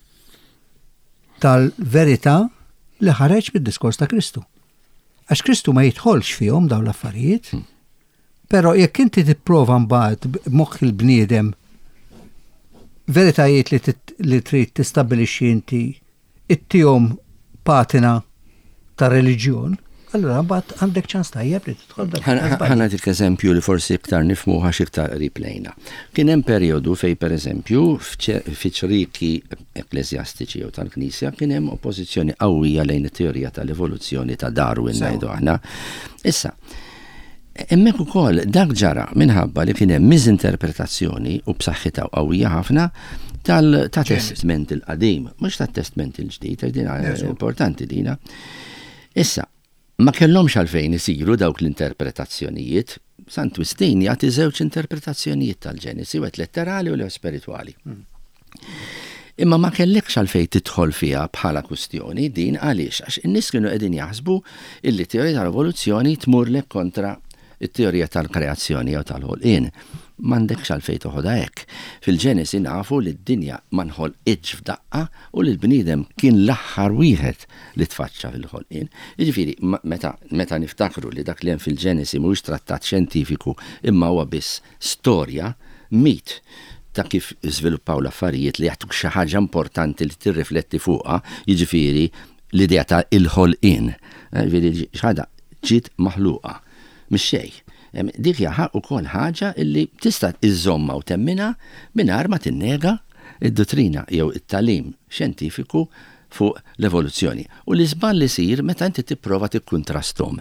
tal-verità li ħareġ bid-diskors ta' Kristu. Għax Kristu ma jidħolx fihom dawn l-affarijiet, però jekk inti tipprova mbagħad b'moħħ il-bniedem veritajiet li trid tistabbilixxi inti ittihom patina ta' reliġjon, allora mbagħad għandek ċans tajjeb li tidħol dak. Ħana dik eżempju li forsi iktar nifhmuha x'iktar riplejna. Kien hemm perjodu fej pereżempju fiċriki ekklesjastiċi jew tal-Knisja kien hemm oppożizzjoni qawwija lejn it-teorija tal-evoluzzjoni ta' Darwin ngħidu aħna. Issa, hemmhekk ukoll dak ġara minħabba li kien hemm miżinterpretazzjoni u b'saħħitha qawwija ħafna ta' testament il-qadim, mhux tat-testament il-ġdid, din importanti dina. Issa, ma kellhomx għalfejn isiru dawk l-interpretazzjonijiet, Sant Wistin jagħti żewġ interpretazzjonijiet tal-Ġenesi, wieħed letterali u lew spiritwali. Imma ma kellekx għalfejn tidħol fiha bħala kwistjoni din għaliex għax in-nies kienu qegħdin jaħsbu illi teorija tal-evoluzzjoni tmurlek kontra it-teorija tal-kreazzjoni jew tal-ħolqien. M'għandekx għalfejn toħodha hekk. Fil-Ġenesi nafu li d-dinja ma nħolqitx f'daqqa u li l-bniedem kien l-aħħar wieħed li tfaċċa fil-ħolqien. Jiġifieri meta niftakru li dak li hemm fil-Ġenesi mhuwiex trattat xjentifiku imma huwa biss storja, mit ta' kif żviluppaw l-affarijiet li jagħtuk xi ħaġa importanti li tirrifletti fuqha, jiġifieri l-idea ta' il-ħolqien. Jiġifieri x'ħada ġiet maħluqa mix-xejn. Dik hija ukoll ħaġa illi tista' iżomma u temmina mingħajr ma tinnega id-dottrina jew it-tagħlim xjentifiku fuq l-evoluzzjoni. U l-iżball li jsir meta inti tipprova tikkuntrasthom.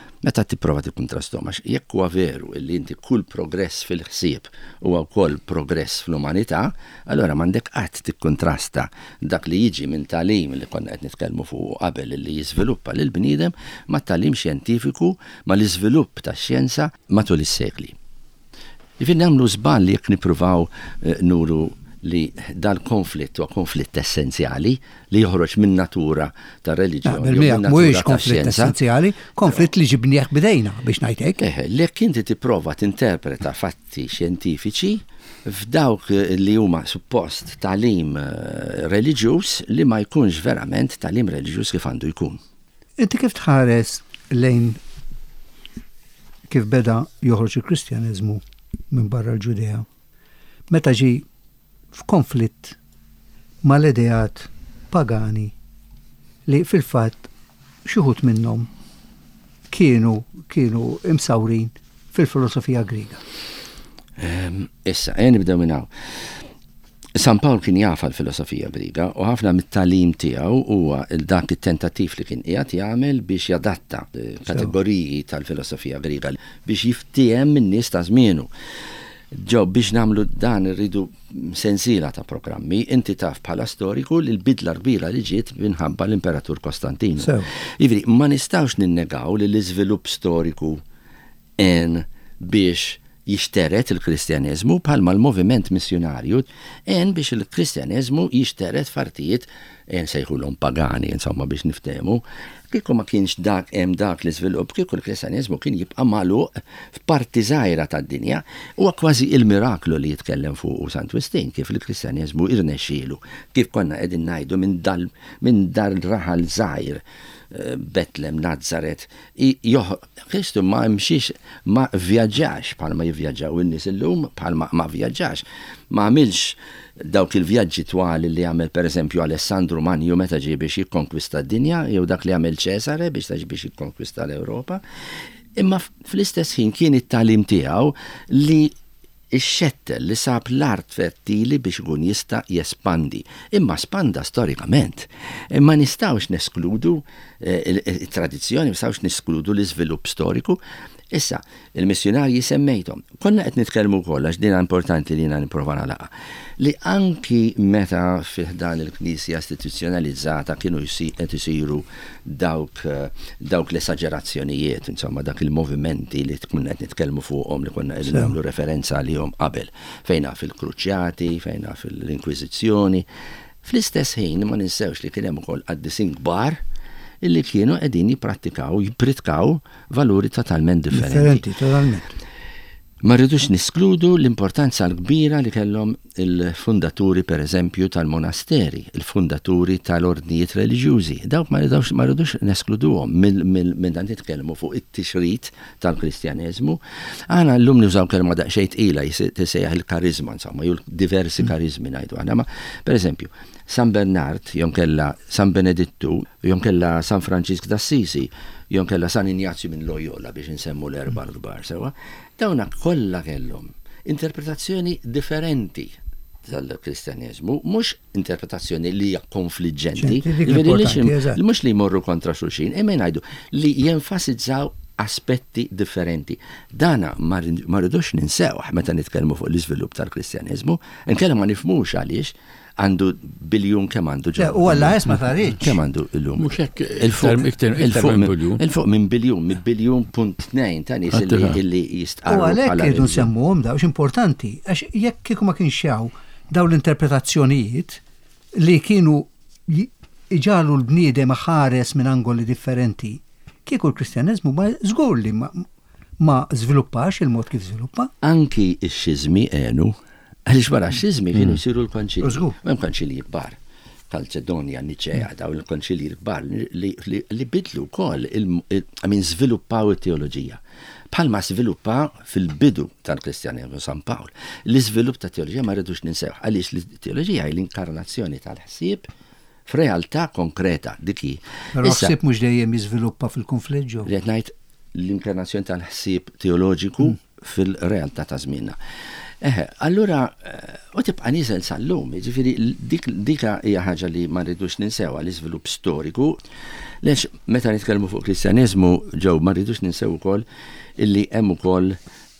Għax jekk huwa veru illi inti kull progress fil-ħsieb huwa wkoll progress fl-umanità, allura m'għandek qatt tikkontrasta dak li jiġi minn tagħlim li konna qed nitkellmu fuq qabel li jiżviluppa lil bniedem ma' tagħlim xjentifiku ma' l-iżvilupp tax-xjenza matul is-sekli. Jifieri nagħmlu żball jekk nippruvaw nuru li dal-konflitt huwa konflitt essenzjali li joħroġ minn natura tar-reliġjoni. Mhuwiex konflitt essenzjali, konflitt li ġibnieh bidejna biex ngħid hekk. Lek inti tipprova tinterpreta fatti xjentifiċi f'dawk li huma suppost tagħlim reliġjuż li ma jkunx verament tagħlim reliġjuż kif għandu jkun. Inti kif tħares lejn kif beda joħroġ il-Kristjaneżmu minn barra l-Ġudea? Meta ġi f'konflitt mal-ideat pagani li fil-fatt xi wħud minnhom kienu imsawrin fil-filosofija Griega. Issa, nibdew minn hawn. San Pawl kien jafa l-filosofija Griega u ħafna mit-tagħlim tiegħu huwa dak it-tentattiv li kien qiegħed jagħmel biex jadatta kategoriji tal-filosofija Griega biex jiftiem min-nies ta' żmienu. Biex namlu dan irridu sensiela ta' programmi, inti taf bħala storiku li l-bidla kbira li ġiet minħabba l-Imperatur Kostantinu. Jiġifieri ma nistgħux ninnegaw li l-iżvilupp storiku biex jixteret il-Kristjaneżmu bħalma l-moviment missjonarju biex il-Kristjaneżmu jixteret fartijiet sejħulhom pagani, insomma biex niftehmu. Kieku ma kienx dak l-iżvilupp, kieku l-Kristjaneżmu kien jibqa' magħluq f'parti żgħira tad-dinja, huwa kważi il-miraklu li jitkellem fuq Sant Wistin kif il-Kristjaneżmu irnexxielu, kif konna qegħdin ngħidu minn dar raħal żgħir Betlem, Nazaret, Kristu ma mxiex, ma vjaġġax bħalma jivvjaġġaw in-nies illum, bħalma ma vjaġġax, ma għamilx dawk il-vjaġġi twali li għamel pereżempju Alessandru Manju meta ġie biex jikkonkwista d-dinja, jew dak li għamel Ċesare biex jikkonkwista l-Ewropa. Imma fl-istess ħin kien it-tagħlim tiegħu li ix-xettel li sab l-art fertili biex ikun jista' jespandi. Imma spanda storikament. Imma nistgħux neskludu it-tradizzjoni, nistgħux neskludu l-iżvilupp storiku. Issa, il-missjonarji semmejthom. Konna qed nitkellmu wkoll għax dina importanti li jiena nipprova nagħlaqha. Li anki meta fih dan il-Knisja istituzzjonalizzata kienu qed isiru dawk l-esagerazzjonijiet, insomma dak il-movimenti li tkun qed nitkellmu fuqhom li konna qegħdin nagħmlu referenza għalihom qabel. Fejna fil-Kruċjati, fejna fil-Inkwiżizzjoni. Fl-istess ħin ma ninsewx li kien hemm ukoll qaddisin kbar illi kienu qegħdin jippratikaw valuri totalment differenti. Totalment. Ma rridux niskludu l-importanza l-kbira li kellhom il-fundaturi per eżempju tal-monasteri, il-fundaturi tal-ordnijiet reliġjużi. Dawk ma rridux neskluduhom minn dan nitkellmu fuq it-tixrid tal-Kristjaneżmu. Aħna llum nużaw kelma daqsxejn tqila tisejjaħ il-karizma, insomma, jew diversi karizmi ngħidu aħna. Ma per eżempju, San Bernard, jom kella San Benedittu, jom kella San Franċisk d'Assisi, jom kella San Ignazju minn Loyola biex nsemmu l-erba' l-kbar sewa. Dawna kollha kellhom interpretazzjoni differenti tal-Kristjaneżmu, mhux interpretazzjoni li hija konfliġġenti, mhux li jmorru kontra xulxin, imma ngħidu li jenfasizzaw aspetti differenti. Dana ma rridux ninsewh meta nitkellmu fuq l-iżvilupp tal-Kristjaneżmu, inkella ma nifhmux għaliex għandu biljun kemm għandu ġew. U għalla jesma tarriċ. Kemm għandu illum? Mhux hekk il-fuq minn biljun punt 2 ta' nies illi jistqarru. U għalhekk irridu nsemmuhom dawx importanti, għax jekk kieku ma kienx hawn dawn l-interpretazzjonijiet li kienu iġalu l-bniedem ħares minn angoli differenti, kieku l-Kristjaneżmu ma żgur li ma żviluppax il-mod kif żviluppa. Anki x-xizmi għenu, għalix wara x-xizmi kienu jsiru l-konċilji. Hemm konċilji kbar. Kalċedonja, Niċea, daw il-konċilji kbar li bidlu wkoll żviluppaw it-teoloġija. Bħalma żviluppa fil-bidu tal-Kristjaneżmu San Pawl. L-iżvilupp ta' teoloġija ma rridux ninsew għaliex l-teoloġija hi l-inkarnazzjoni tal-ħsieb f'realtà konkreta diki. Però ħsieb mhux dejjem jiżviluppa fil-konflitt ġew. Qed ngħid l-inkarnazzjoni tal-ħsieb teoloġiku fil-realtà ta' żmienna. Allura, u tibqa' niżel sal-lum, ġifieri dika hija ħaġa li ma rridux ninsewha l-iżvilupp storiku, lex meta nitkellmu fuq Kristjaneżmu ġew ma rridux ninsew ukoll illi hemm ukoll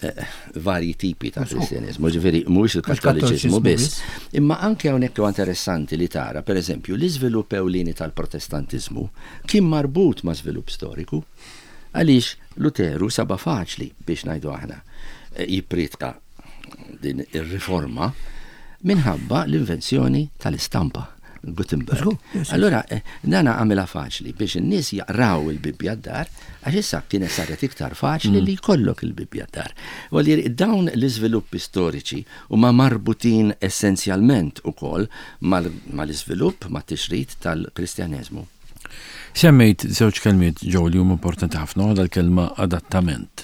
varji tipi ta' Kristjaneżmu, ġifieri mhuwiex il-Kattoliċiżmu biss. Imma anke hawnhekk huwa interessanti li tara, pereżempju, l-iżvilupp ewlieni tal-Protestantiżmu kien marbut ma' żvilupp storiku għaliex Luteru saba faċli biex ngħidu aħna jippritka din ir-riforma minħabba l-invenzjoni tal-istampa, Gutenberg. Allora, dana għamela faċli biex in-nies jaqraw il-Bibbja d-dar, għax issa kienet saret iktar faċli li jkollok il-Bibbja d-dar. Walli dawn l-iżviluppi storiċi huma marbutin essenzjalment ukoll mal-iżvilupp mat-tixrid tal-Kristjaneżmu. Semmejt żewġ kelmiet ġew li huma importanti ħafna, waħda l-kelma adattament.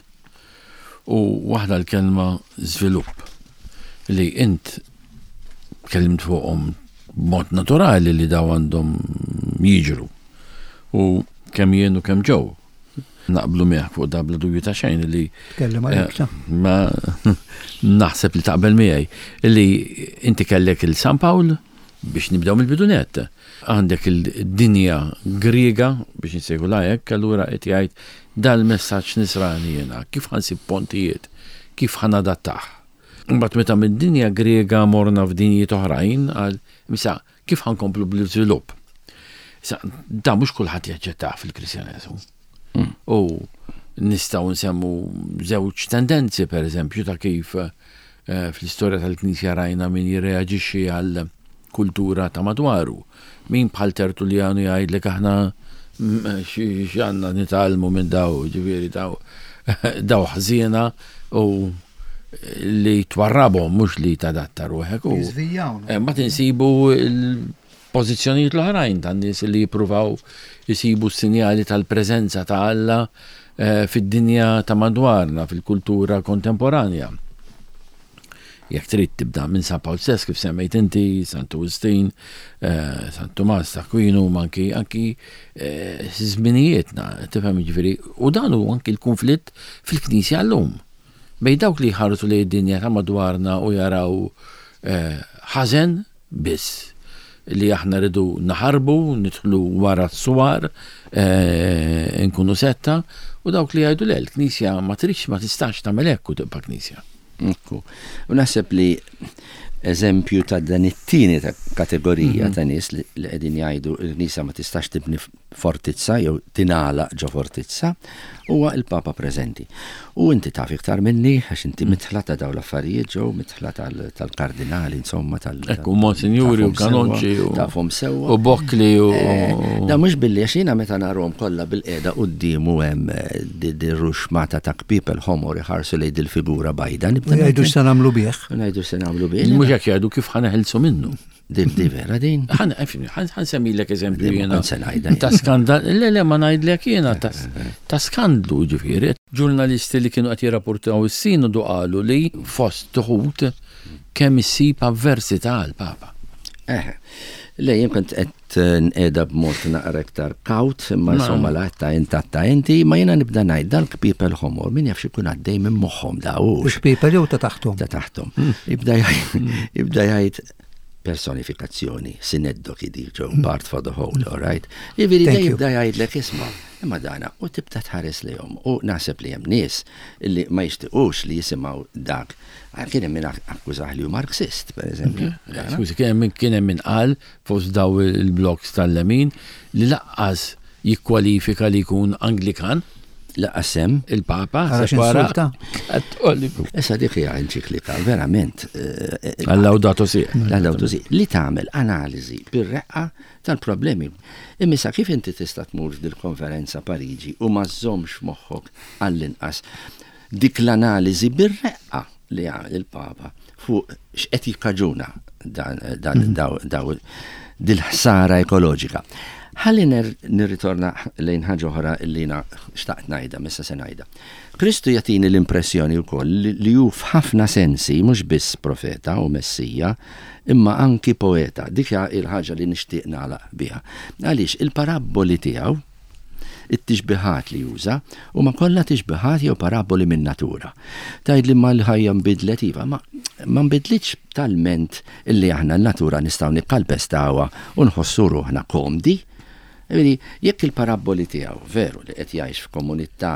U waħda l-kelma żvilupp li int kellimt fuqhom mod naturali li daw għandhom jiġru. U kemm jien u kemm ġew. Naqblu miegħek fuq dabla dubju ta' xejn li ma naħseb li taqbel miegħi li inti kellek il-San Pawl biex nibdew mill-bidunet. Għandek il-dinja Griega biex nsejħu lajek, allura qed jgħid dal-messaġġ nisrani jiena, kif ħansib pontijiet, kif ħanadattaħ. Mbagħad meta mid-dinja Griega morna f'dinjiet oħrajn għal misa kif ħankomplu bl-iżvilupp. Issa da mhux kulħadd jaċċettah fil-Kristjaneżmu. U nistgħu nsemmu żewġ tendenzi pereżempju ta' kif fl-istorja tal-Knisja rajna min jirreaġixxi għal kultura ta' madwaru. Min bħal Tertuljanu jgħidlek aħna x'għandna nitalmu minn daw, ġifieri daw ħżiena u li twarrabhom mhux li tadatta ruħek. Ma tinsibu l-pożizzjonijiet l-oħrajn tan-nies li jippruvaw isibu s-sinjali tal-preżenza ta' Alla fid-dinja ta' madwarna, fil-kultura kontemporanja. Jekk trid tibda minn San Pawl stess kif semmejt inti, Sant Augustin, Sant Tomas d'Aquino, anki żminijietna, tifhem jiġifieri, u dan hu anki l-konflitt fil-Knisja llum. Bejn dawk li jħarsu li d-dinja ta' madwarna u jaraw ħażen biss li aħna rridu naħarbu, nidħlu wara s-suwar, nkunu setta, u dawk li jgħidu l-Knisja ma tridx ma tistax tagħmel hekk u tibqa' Knisja. U naħseb li eżempju ta' dan it-tieni ta' kategorija ta' nies li qegħdin jgħidu l-Knisja ma tistax tibni fortizza jew tinala ġo fortizza huwa il-Papa preżenti. U inti taf iktar minni għax inti mitħla ta' dawn l-affarijiet ġew mitħla tal-kardinali insomma Ekku Monsinjuri u Kanonċi tafhom sewwa. u Bokkli u Da mhux billi għax jiena meta narhom kollha bil-qiegħda quddiem u hemm dir-ruxmata ta' kpipel ħomor iħarsu lejn il-figura bajda. Jgħidu se nagħmlu bih. Ngħidu se nagħmlu bih. mhux hekk jgħidu kif ħaneħilsu minnu. Di vera din. Ħan semmilek eżempju jiena se ngħidha. ta' skandal, le ma ngħidlek jiena ta' skandlu ġifieri. Ġurnalisti li kienu qed jirrapportaw is-sinodu qalu li fost tuħut kemm issib avversità għall-Papa. Le jien kont qed nqiegħda b'mod naqra iktar kawt, imma insomma la ta' inti, ma jiena nibda ngħid dal-kpipel ħomor min jaf x'ikun għaddej minn moħħhom dawux. Kpipel jew ta' taħtom. Ta' taħtom. Jibda jgħid personifikazzjoni, sineddo kidi ġew part for the whole, all right? Jiviri da jibda jgħidlek isma' imma dana u tibda tħares lihom u naħseb li hemm nies illi ma jixtiequx li jisimgħu dak. Kien hemm min akkużah li hu Marxist, pereżempju. Skużi, kien hemm min qal fost daw il-blogs tal-lemin li laqqas jikkwalifika li jkun Anglikan. Laqasem il-Papa separa kattoliku. Issa dik hija enċiklika verament Laudato Si. Laudato Si li tagħmel analiżi bir-reqqa tal-problemi. Imma kif inti tista' tmur f'dil-konferenza Pariġi u ma żommx moħħok għall-inqas dik l-analiżi bir-reqqa li għamel il-Papa fuq x'qed jikkaġuna daw dil-ħsara ekoloġika. Ħalli nirritorna lejn ħaġa oħra li jiena xtaqt ngħidha, missa se ngħidha. Kristu jagħtini l-impressjoni wkoll li hu f'ħafna sensi mhux biss profeta u messija, imma anki poeta. Dik hija l-ħaġa li nixtieq nagħlaq biha. Għaliex il-paraboli tiegħu it-tixbiħat li juża huma kollha tixbiħat jew paraboli minn natura. Tgħidli ma l-ħajja nbidlet iva, ma nbidlitx talment illi aħna l-natura nistgħu nikkalpestawha u nħossu ruħna komdi. Jekk il-paraboli tiegħu veru li qed jgħix f'komunità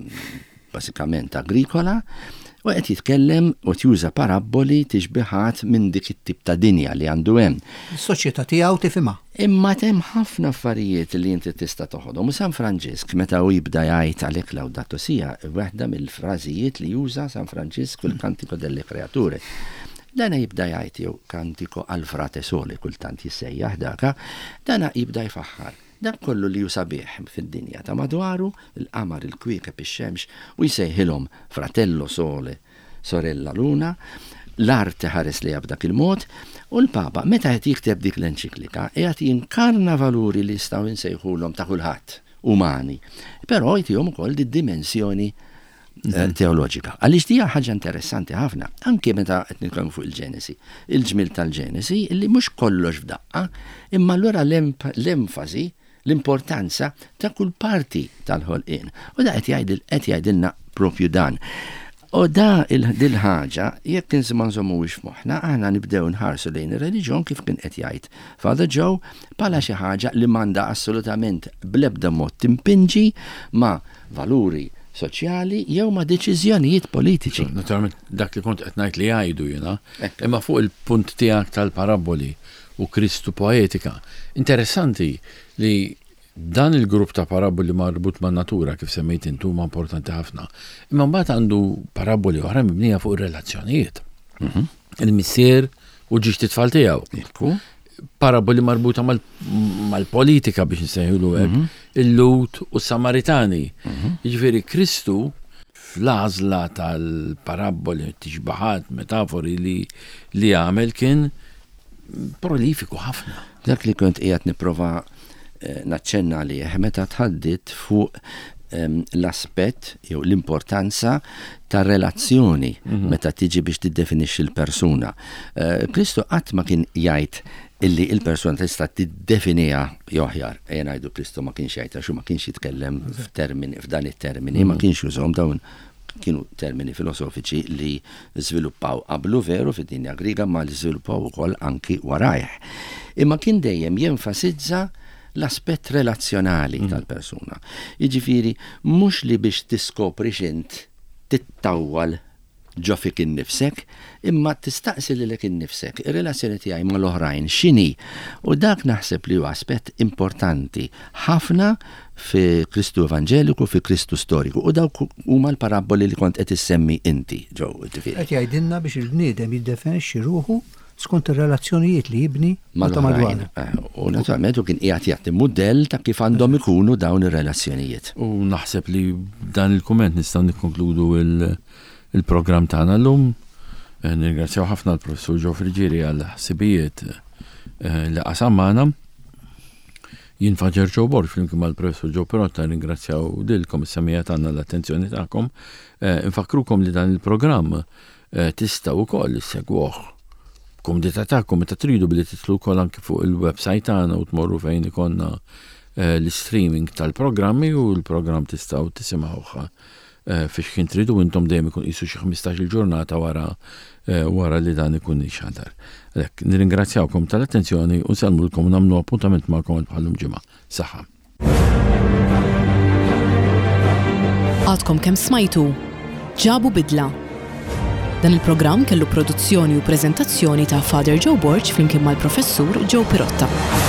basikament agrikola u qed jitkellem u tjuża paraboli tixbiħat minn dik it-tip ta' dinja li għandu hemm. Is-soċjetà tiegħu tifhimha. Imma hemm ħafna affarijiet li inti tista' toħodhom. U San Franġisk meta hu jibda jgħid għalhekk Laudato Si waħda mill-frażijiet li juża San Franġisk fil-Kantico delle Creature. Dana jibda jgħid jew Kantico al Frate Sole kultant jissejjaħ daka, dana jibda jfaħħar. Dak kollu li jusabiħ fid-dinja ta' madwaru, il-qamar, il-kwieqeb, ix-xemx, u jsejħilhom Fratello Sole, Sorella Luna, l-art ħares li b'dak il-mod, u l-Papa meta qed jikteb dik l-enċiklika qiegħed jinkarna valuri li jistgħu nsejħulhom ta' kulħadd umani, però jtihom ukoll id-dimensjoni teoloġika. Għaliex dija ħaġa interessanti ħafna, anke meta qed nitkellmu fuq il-Ġenesi. Il-ġmil tal-Ġenesi illi mhux kollox f'daqqa, imma allura l-enfasi l-importanza ta' kull parti tal-ħolqien. U da qed jgħidilna propju dan. U da dil-ħaġa, jekk inżma nżommuwix f'moħħna, aħna nibdew nħarsu lejn ir-reliġjon kif kien qed jgħid Father Joe bħala xi ħaġa li m'għandha assolutament bl-ebda mod timpinġi ma' valuri soċjali jew ma' deċiżjonijiet politiċi. Naturalment dak li kont qed ngħid li jgħidu jiena, imma fuq il-punt tiegħek tal-paraboli u Kristu poetika. Interessanti li dan il-grupp ta' paraboli marbut ma' natura kif semmejt intu ma' importanti ħafna. Imma mbagħad għandu paraboli oħra mibnija fuq ir-relazzjonijiet. Il-missier u ġiex titfal tiegħu. Paraboli marbuta mal-politika biex nsejħulu hekk, il-Lut u s-Samaritani. Jiġifieri Kristu fl-għażla tal-paraboli, tixbaħat, metafori li għamel kien prolifiku ħafna. Dak li kont qiegħed nipprova naċċenna li meta tħaddit fuq l-aspett jew l-importanza ta' relazzjoni meta tiġi biex tiddefinixxi l-persuna. Kristu qatt ma kien jgħid illi il-persuna tista' tiddefinija joħjar. Ngħidu Kristu ma kienx jgħid għax ma kienx jitkellem f'dan it-termini, ma kienx jużhom dawn kienu termini filosofiċi li żviluppaw qablu veru fid-dinja Griega ma li żviluppaw ukoll anki warajh. Imma kien dejjem jenfasizza l-aspett relazzjonali tal-persuna. Jiġifieri mhux li biex tiskopri x'int tittawwal ġofik innifsek, imma tistaqsi lilek innifsek, ir-relazzjoni tiegħi mal-oħrajn x'inhi. U dak naħseb li huwa aspett importanti ħafna fi Kristu Evangeliku, fi Kristu Storiku. U dawk huma l-paraboli li kont qed issemmi inti, ġew. Qed jgħidilna biex il-bniedem jiddefinixxi ruħu skont ir-relazzjonijiet li jibni ma' madwar. U naturalment u kien qiegħed jagħti mudell ta' kif għandhom ikunu dawn ir-relazzjonijiet. U naħseb li dan il-kumment nistgħu nikkonkludu il-programm tagħna llum. Nirringrazzjaw ħafna l-Professur Joe Frigieri għal ħsibijiet li qasam magħna. Jien Father Joe Borg flimkien mal-Professur Joe Pirotta ringrazzjaw lilkom is-semmija tagħna l-attenzjoni tagħkom. Infakrukom li dan il-programm tistgħu wkoll issegwuh komodità tagħkom meta tridu billi titlu wkoll anke fuq il-website tagħna u tmorru fejn ikonna l-streaming tal-programmi u l-programm tistgħu tisimgħuh fiex kien tridu intom dejjem ikun qisu xi 15-il ġurnata wara li dan ikun ixħadar. Nirringrazzjawkom tal-attenzjoni u nsalmulkom nagħmlu appuntament magħkom bħallum ġimgħa. Saħħa. Għadkom kemm smajtu ġabu bidla. Dan il-programm kellu produzzjoni u preżentazzjoni ta' Father Joe Borg flimkien mal-Professur Joe Pirotta.